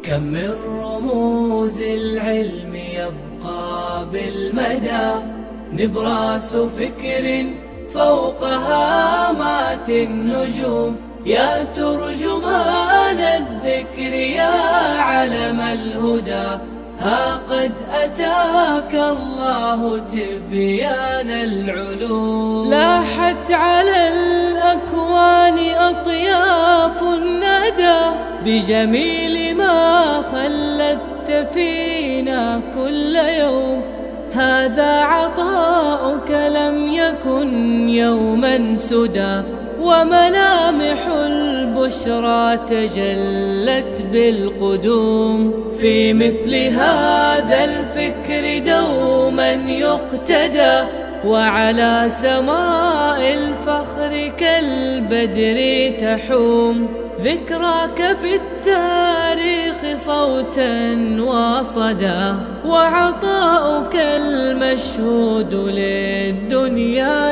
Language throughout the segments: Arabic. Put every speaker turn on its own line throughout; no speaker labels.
كم من رموز العلم يبقى بالمدى، نبراس فكر فوق هامات النجوم. يا ترجمان الذكر يا علم الهدى، ها قد أتاك الله تبيان العلوم. لاحت على الأكوان أطياف الندى، بجميل ما خلدت فينا كل يوم. هذا عطاؤك لم يكن يوما سدى، وملامح البشرى تجلت بالقدوم. في مثل هذا الفكر دوما يقتدى، وعلى سماء الفخر كالبدر تحوم. ذكراك في التاريخ صوتا وصدى، وعطاؤك المشهود للدنيا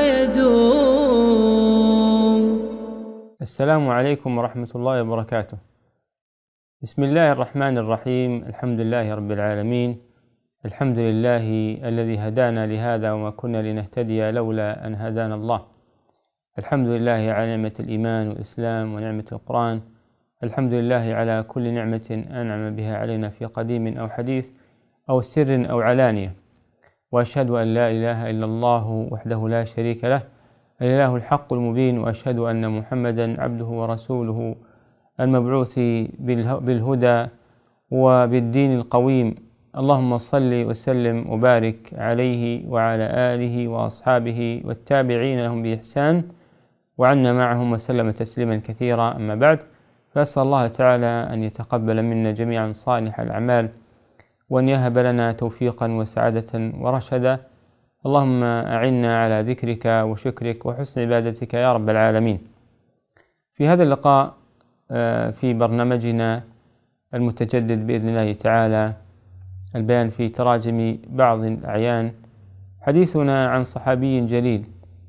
يدوم.
السلام عليكم ورحمة الله وبركاته. بسم الله الرحمن الرحيم. الحمد لله رب العالمين. الحمد لله الذي هدانا لهذا وما كنا لنهتدي لولا أن هدانا الله. الحمد لله على نعمة الإيمان والإسلام ونعمة القرآن. الحمد لله على كل نعمة أنعم بها علينا في قديم أو حديث أو سر أو علانية. وأشهد أن لا إله إلا الله وحده لا شريك له، الإله الحق المبين. وأشهد أن محمدا عبده ورسوله المبعوث بالهدى وبالدين القويم. اللهم صل وسلم وبارك عليه وعلى آله وأصحابه والتابعين لهم بإحسان، وعنا معهم وسلم تسليما كثيرا. أما بعد، فأسأل الله تعالى أن يتقبل منا جميعا صالح الأعمال، وأن يهب لنا توفيقا وسعادة ورشدا. اللهم أعنا على ذكرك وشكرك وحسن عبادتك يا رب العالمين. في هذا اللقاء في برنامجنا المتجدد بإذن الله تعالى، البيان في تراجم بعض الأعيان، حديثنا عن صحابي جليل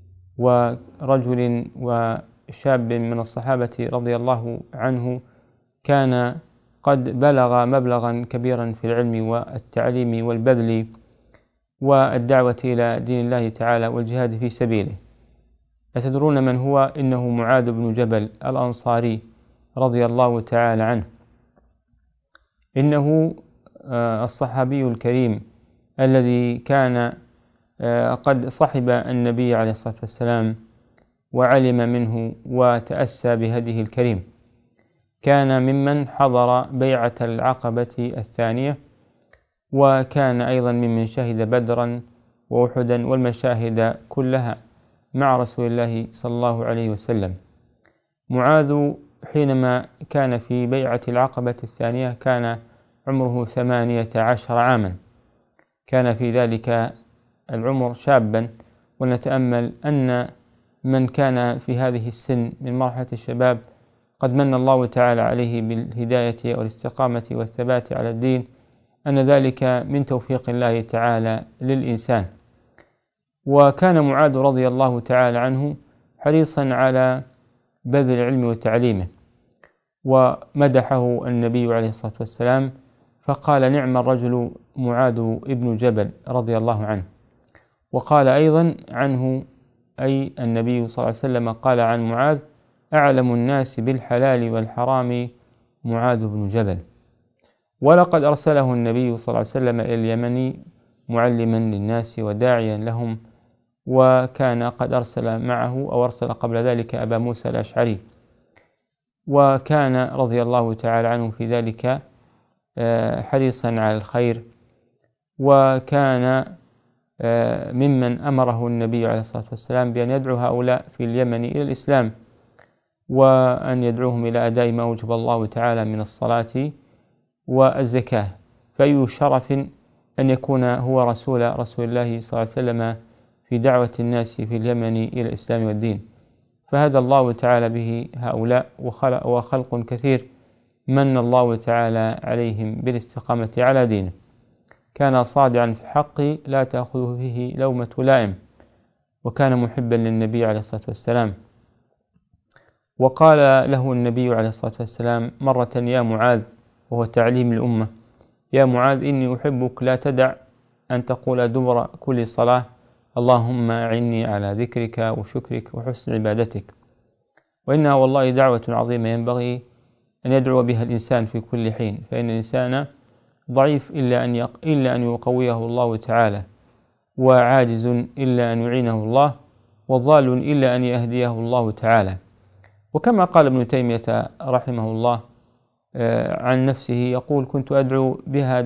ورجل وشاب من الصحابة رضي الله عنه، كان قد بلغ مبلغا كبيرا في العلم والتعليم والبذل والدعوة إلى دين الله تعالى والجهاد في سبيله. أتدرون من هو؟ إنه معاذ بن جبل الأنصاري رضي الله تعالى عنه. إنه الصحابي الكريم الذي كان قد صحب النبي عليه الصلاة والسلام وعلم منه وتأسى بهديه الكريم. كان ممن حضر بيعة العقبة الثانية، وكان أيضا ممن شهد بدرا وأحدا والمشاهد كلها مع رسول الله صلى الله عليه وسلم. معاذ حينما كان في بيعة العقبة الثانية كان عمره 18 عاما، كان في ذلك العمر شابا. ونتأمل أن من كان في هذه السن من مرحلة الشباب قد من الله تعالى عليه بالهداية والاستقامة والثبات على الدين، أن ذلك من توفيق الله تعالى للإنسان. وكان معاذ رضي الله تعالى عنه حريصا على بذل العلم وتعليمه، ومدحه النبي عليه الصلاة والسلام فقال: نعم الرجل معاذ ابن جبل رضي الله عنه. وقال أيضا عنه، أي النبي صلى الله عليه وسلم قال عن معاذ: أعلم الناس بالحلال والحرام معاذ بن جبل. ولقد أرسله النبي صلى الله عليه وسلم إلى اليمن معلما للناس وداعيا لهم، وكان قد أرسل معه أو أرسل قبل ذلك أبا موسى الأشعري، وكان رضي الله تعالى عنه في ذلك حريصا على الخير. وكان ممن أمره النبي عليه الصلاة والسلام بأن يدعو هؤلاء في اليمن إلى الإسلام، وأن يدعوهم إلى أداء ما أوجب الله تعالى من الصلاة والزكاة. فأي شرف أن يكون هو رسول الله صلى الله عليه وسلم في دعوة الناس في اليمن إلى الإسلام والدين. فهدى الله تعالى به هؤلاء وخلق كثير من الله تعالى عليهم بالاستقامة على دينه. كان صادعا في الحق لا تأخذه فيه لومة لائم، وكان محبا للنبي عليه الصلاة والسلام. وقال له النبي عليه الصلاة والسلام مرة: يا معاذ، وهو تعليم الأمة. يا معاذ إني أحبك لا تدع أن تقول دبر كل صلاة اللهم أعني على ذكرك وشكرك وحسن عبادتك. وإنها والله دعوة عظيمة ينبغي أن يدعو بها الإنسان في كل حين، فإن الإنسان ضعيف إلا أن يقويه الله تعالى، وعاجز إلا أن يعينه الله، وضال إلا أن يهديه الله تعالى. وكما قال ابن تيمية رحمه الله عن نفسه يقول: كنت أدعو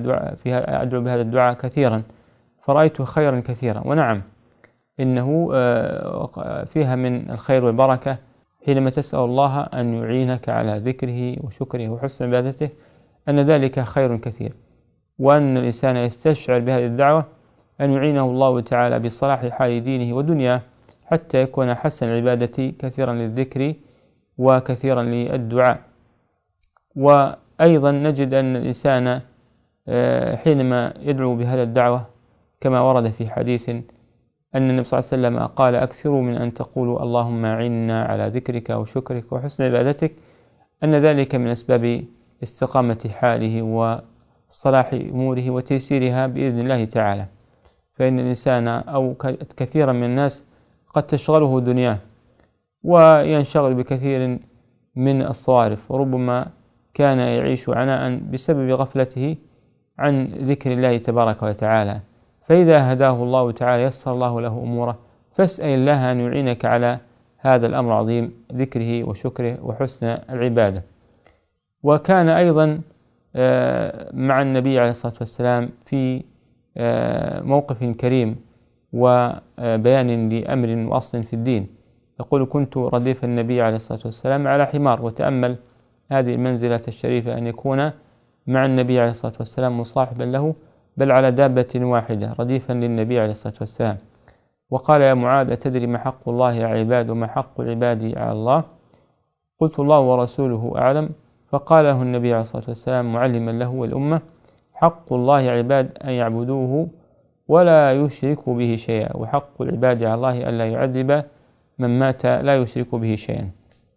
بهذا الدعاء كثيرا فرأيت خيرا كثيرا. ونعم، إنه فيها من الخير والبركة حينما تسأل الله أن يعينك على ذكره وشكره وحسن عبادته، أن ذلك خير كثير، وأن الإنسان يستشعر بهذه الدعوة أن يعينه الله تعالى بصلاح حال دينه ودنياه، حتى يكون حسن العبادة كثيرا للذكر وكثيرا للدعاء. وأيضا نجد أن الإنسان حينما يدعو بهذا الدعوة كما ورد في حديث أن النبي صلى الله عليه وسلم قال: أكثروا من أن تقولوا اللهم أعنا على ذكرك وشكرك وحسن عبادتك، أن ذلك من أسباب استقامة حاله وصلاح أموره وتيسيرها بإذن الله تعالى. فإن الإنسان أو كثيرا من الناس قد تشغله دنياه وينشغل بكثير من الصوارف، وربما كان يعيش عناء بسبب غفلته عن ذكر الله تبارك وتعالى. فإذا هداه الله تعالى يسر الله له أموره، فاسأل الله أن يعينك على هذا الأمر العظيم، ذكره وشكره وحسن العبادة. وكان أيضا مع النبي عليه الصلاة والسلام في موقف كريم وبيان لأمر وأصل في الدين. يقول: كنت رديف النبي عليه الصلاة والسلام على حمار. وتأمل هذه المنزلة الشريفة، أن يكون مع النبي عليه الصلاة والسلام مصاحبا له، بل على دابة واحدة رديفا للنبي عليه الصلاة والسلام. وقال: يا معاذ أتدري ما حق الله على العباد وما حق العباد على الله؟ قلت: الله ورسوله أعلم. فقال له النبي عليه الصلاة والسلام معلما له والأمة: حق الله على العباد أن يعبدوه ولا يشركوا به شيئا، وحق العباد على الله أن لا يعذب من مات لا يشرك به شيئا.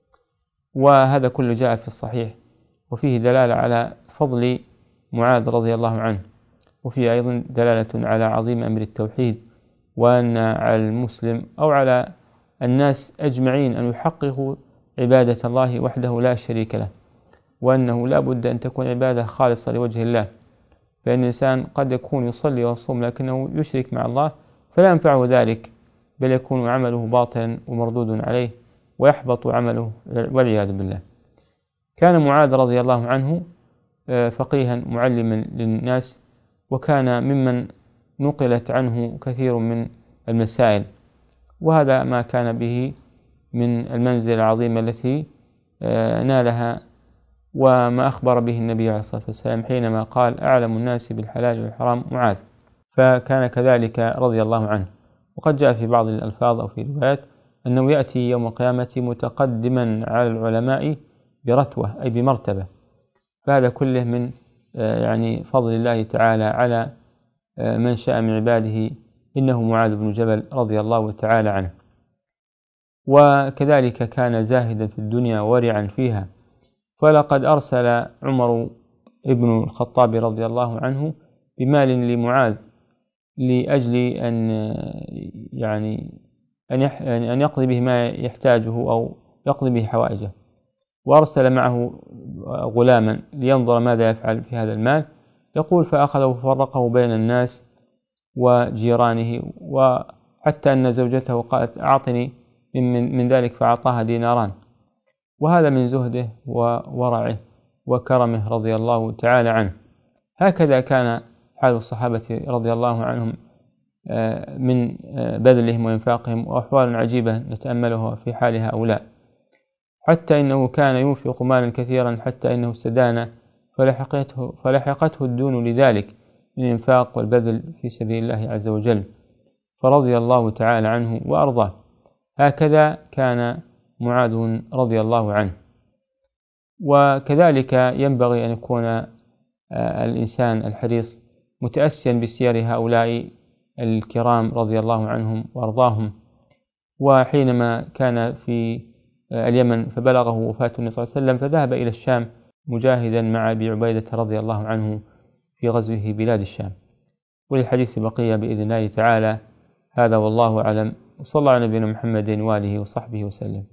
وهذا كله جاء في الصحيح، وفيه دلالة على فضل معاذ رضي الله عنه، وفيه أيضا دلالة على عظيم أمر التوحيد، وأن على المسلم أو على الناس أجمعين أن يحققوا عبادة الله وحده لا شريك له، وأنه لا بد أن تكون عبادة خالصة لوجه الله. فإن الإنسان قد يكون يصلي ويصوم لكنه يشرك مع الله فلا ينفعه ذلك، بل يكون عمله باطلا ومردود عليه ويحبط عمله والعياذ بالله. كان معاذ رضي الله عنه فقيها معلما للناس، وكان ممن نقلت عنه كثير من المسائل، وهذا ما كان به من المنزلة العظيمة التي نالها، وما أخبر به النبي عليه الصلاة والسلام حينما قال: أعلم الناس بالحلال والحرام معاذ. فكان كذلك رضي الله عنه. وقد جاء في بعض الألفاظ أو في روايات أنه يأتي يوم القيامة متقدما على العلماء برتوة، أي بمرتبة. فهذا كله من يعني فضل الله تعالى على من شاء من عباده، إنه معاذ بن جبل رضي الله تعالى عنه. وكذلك كان زاهدا في الدنيا ورعا فيها، فلقد أرسل عمر ابن الخطاب رضي الله عنه بمال لمعاذ لأجل أن يقضي به ما يحتاجه أو يقضي به حوائجه، وأرسل معه غلاما لينظر ماذا يفعل في هذا المال. يقول: فأخذه وفرقه بين الناس وجيرانه، وحتى أن زوجته قالت: أعطني من ذلك، فأعطاها ديناران. وهذا من زهده وورعه وكرمه رضي الله تعالى عنه. هكذا كان حال الصحابة رضي الله عنهم من بذلهم وإنفاقهم، وأحوال عجيبة نتأملها في حال هؤلاء، حتى إنه كان ينفق مالا كثيرا حتى إنه استدان فلحقته الدون لذلك من الإنفاق والبذل في سبيل الله عز وجل، فرضي الله تعالى عنه وأرضاه. هكذا كان معاذ رضي الله عنه. وكذلك ينبغي أن يكون الإنسان الحريص متأسيا بسير هؤلاء الكرام رضي الله عنهم وأرضاهم. وحينما كان في اليمن فبلغه وفاة النبي صلى الله عليه وسلم، فذهب إلى الشام مجاهدا مع أبي عبيدة رضي الله عنه في غزوه بلاد الشام. وللحديث بقية بإذن الله تعالى. هذا والله أعلم، وصلى الله على نبينا محمد وآله وصحبه وسلم.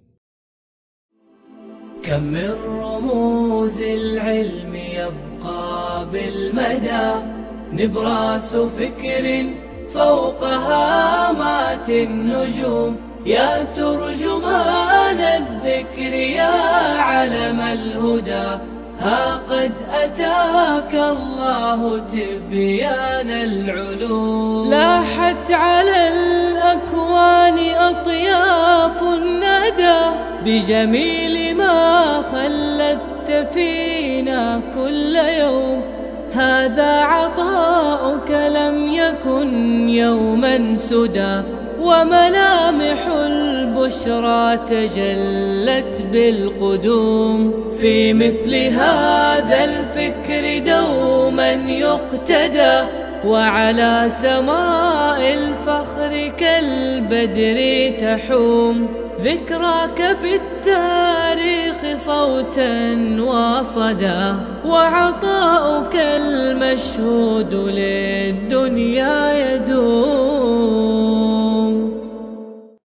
كم من رموز العلم يبقى بالمدى، نبراس فكر فوق هامات النجوم. يا ترجمان الذكر يا علم الهدى، ها قد أتاك الله تبيان العلوم. لاحت على الأكوان أطياف الندى، بجميل ما خلدت فينا كل يوم. هذا عطاؤك لم يكن يوما سدى، وملامح البشرى تجلت بالقدوم. في مثل هذا الفكر دوما يقتدى، وعلى سماء الفخر كالبدر تحوم. ذكراك في التاريخ صوتا وصدى، وعطاؤك المشهود للدنيا